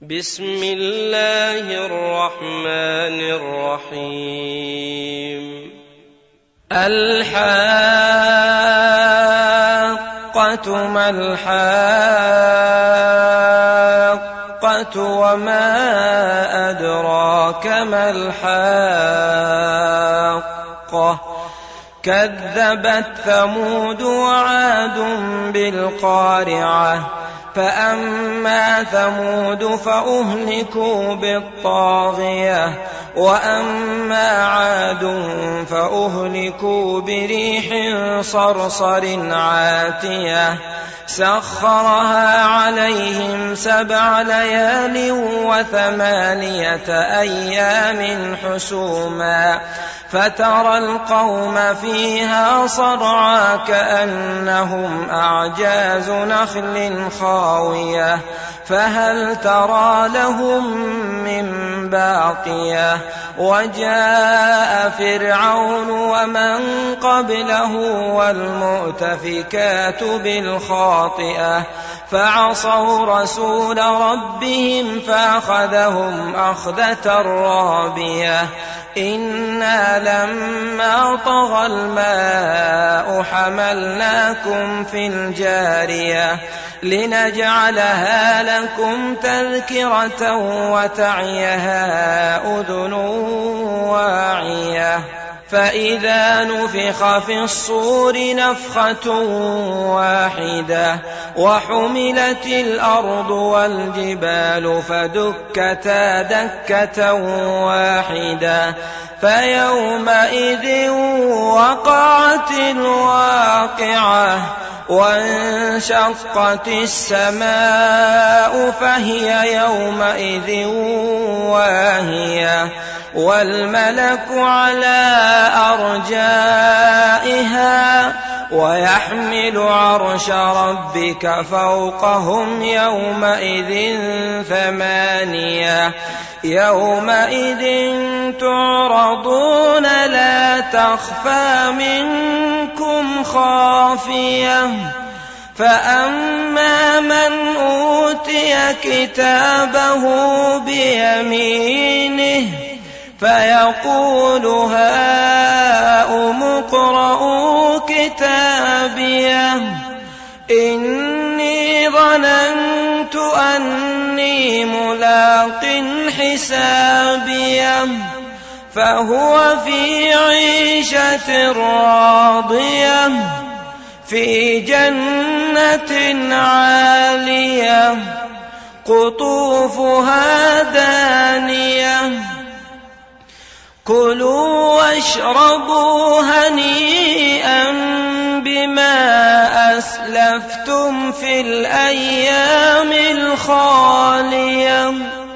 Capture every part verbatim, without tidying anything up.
بسم الله الرحمن الرحيم الحاقة ما الحاقة وما أدراك ما الحاقة كذبت ثمود وعاد بالقارعة فأما ثمود فأهلكوا بالطاغية وأما عاد فأهلكوا بريح صرصر عاتية سخرها عليهم سبع ليال وثمانية أيام حسوما فترى القوم فيها صرعى كأنهم أعجاز نخل خاوية فهل ترى لهم من باقية وجاء فرعون ومن قبله والمؤتفكات بالخاطئة فعصوا رسول ربهم فأخذهم أخذة رابية إنا لما طغى الماء حملناكم في الجارية لنجعلها لكم تذكرة وتعيها أذن واعية فإذا نفخ في الصور نفخة واحدة وحملت الأرض والجبال فدكتا دكة واحدة فيومئذ وقعت الواقعة وانشقت السماء فهي يومئذ واهية والملك على أرجائها ويحمل عرش ربك فوقهم يومئذ ثمانية يومئذ تعرضون لا تخفى منكم خافية فأما من أوتي كتابه بيمينه فيقول هاؤم اقرءوا كتابيه إني ظننت أني ملاق حسابيه فهو في عيشة راضية في جنة عالية قطوفها دانية كلوا واشربوا هنيئا بما أسلفتم في الأيام الخالية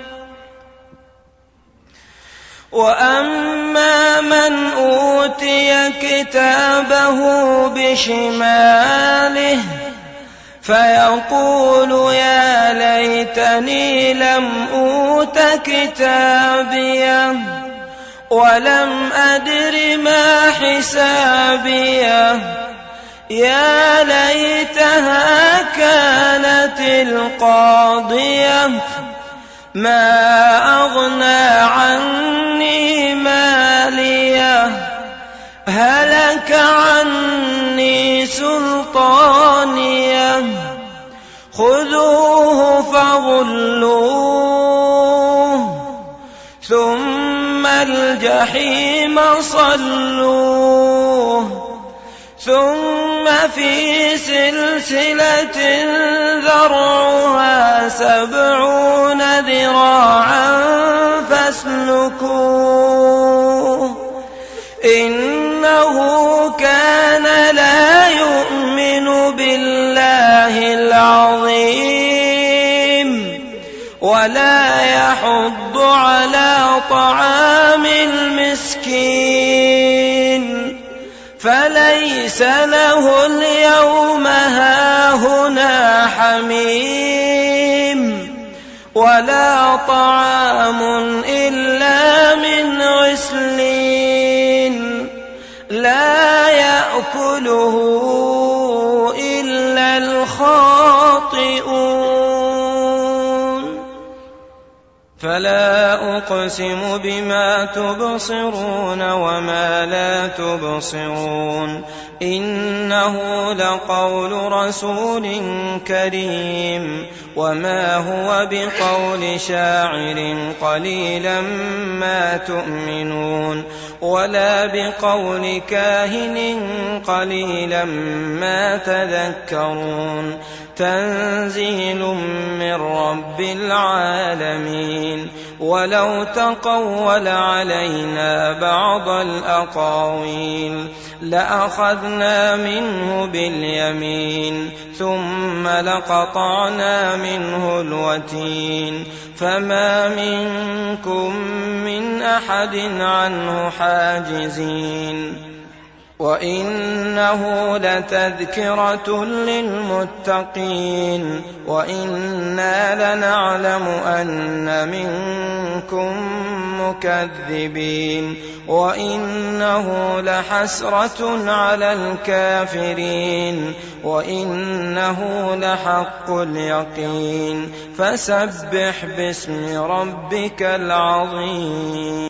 وأما من أوتي كتابه بشماله فيقول يا ليتني لم أوت كتابيه ولم أدر ما حسابيه يا ليتها كانت القاضية ما أغنى عني ماليه هلك عني سلطانيه خذوه فغلوه ثم الجحيم صلوه ثم في سلسلة ذرعها سبعون ذراعا فاسلكوه إنه كان لا يؤمن بالله العظيم ولا يحض على طعام المسكين فليس له اليوم هاهنا حميم ولا طعام إلا من غسلين لا يأكله إلا الخاطئون فلا أقسم بما تبصرون وما لا تبصرون إنه لقول رسول كريم وما هو بقول شاعر قليلا ما تؤمنون ولا بقول كاهن قليلا ما تذكرون تنزيل من رب العالمين ولو تقول علينا بعض الأقاويل لأخذنا منه باليمين ثم لقطعنا منه الوتين فما منكم من أحد عنه حاجزين وإنه لتذكرة للمتقين وإنا لنعلم أن منكم مكذبين وإنه لحسرة على الكافرين وإنه لحق اليقين فسبح باسم ربك العظيم.